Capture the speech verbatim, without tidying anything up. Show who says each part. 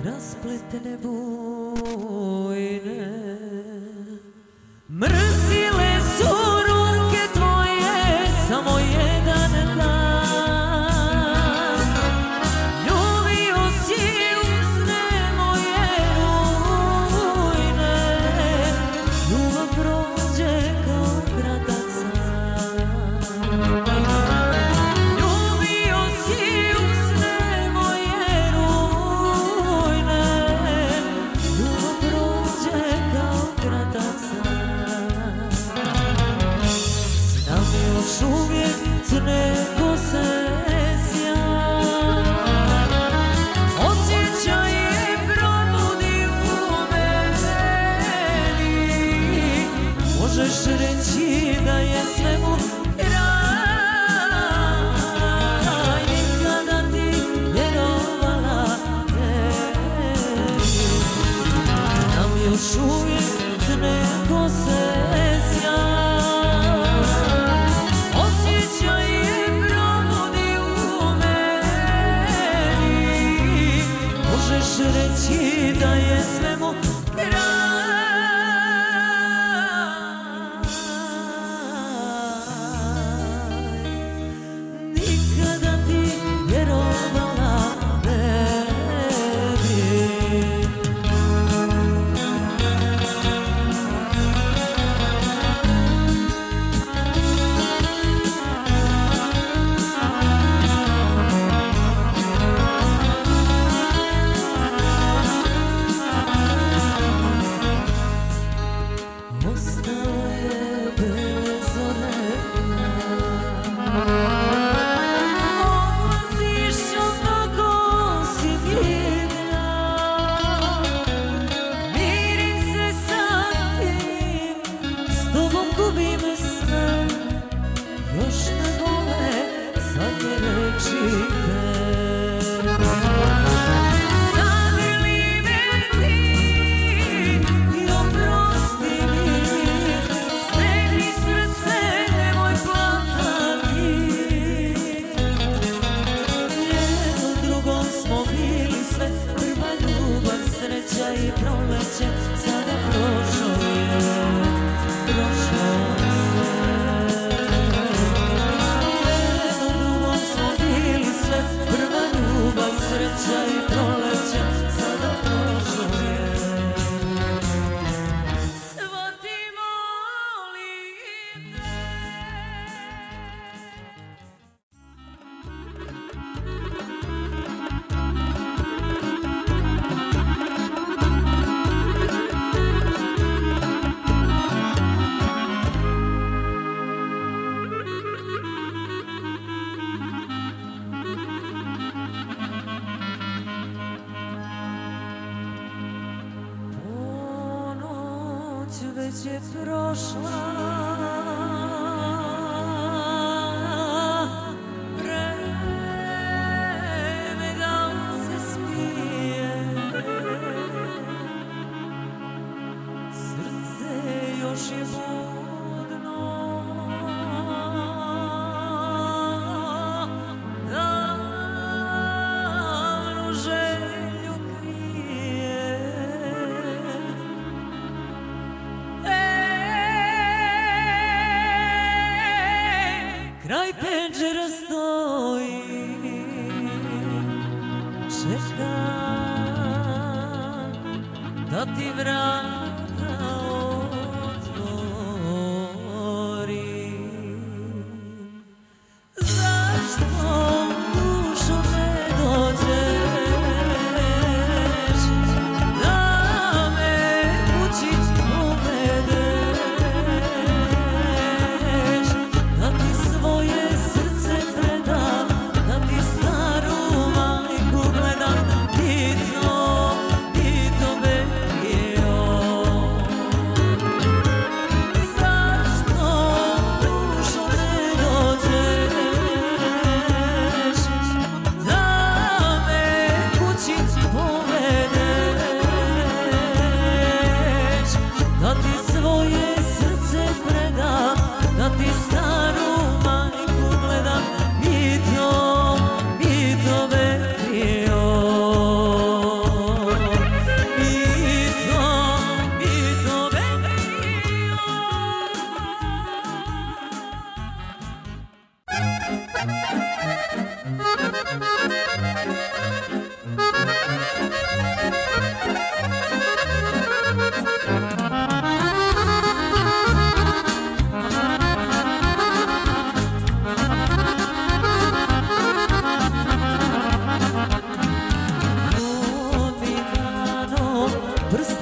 Speaker 1: raspletene vojne. Mrzile su ruke tvoje samo jedan dan. Ljubio si usne moje rujne. Ljubav prođe kao kratak san. Ljubio si usne moje rujne. Ljubav prođe kao kratak san. Znam još uvijek crne kose sjan. Osjećaj je probudi u meni. Možeš reći da je svemu kraj. Nikada ti vjerovala tebi. Znam još uvijek crne kose sjan. Osjećaj je probudi u meni. Možeš reći da je svemu kraj. Nikada ti vjerovala tebi. Ostao je bez oreka. Odlaziš onako si vidna. Mirim se sa tim, s tobom gubim sve. Još me bole zadnje reči tebe. Zagrli me ti i oprosti mi. Stegni srce, nemoj plakati. Jedno drugom smo bili sve. Prva ljubav, sreća i proleće. Sada prošlo je, prošlo sve. Jedno drugom smo bili sve. Prva ljubav, sreća i proleće. Sada prošlo je. Svati molim te. Ponoć već je prošla. Vreme da se smije. Srce još je budno. Davnu želju krije. Kraj penđera stoji, čekam da ti vrata otvorim. Zašto dušo ne dođeš, da me kući povedeš, da ti svoje srce predam, da ti staru majku gledam. I to, i to belio. prst